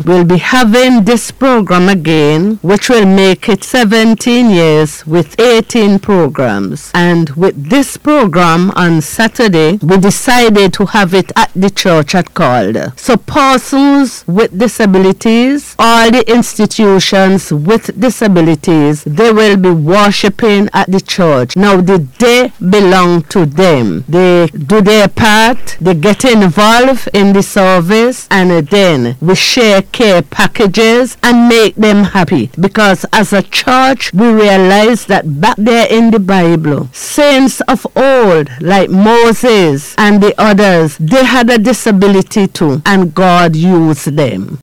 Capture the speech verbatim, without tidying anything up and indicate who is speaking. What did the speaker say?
Speaker 1: will be having this program again, which will make it seventeen years with eighteen programs. And with this program on Saturday, we decided to have it at the church at Calder. So persons with disabilities, all the institutions with disabilities, they will be worshiping at the church. Now the day belong to them. They do their part, they get involved in the service, and then we share care packages and make them happy. Because as a church, we realize that back there in the Bible, saints of old like Moses and the others, they had a disability too, and God used them.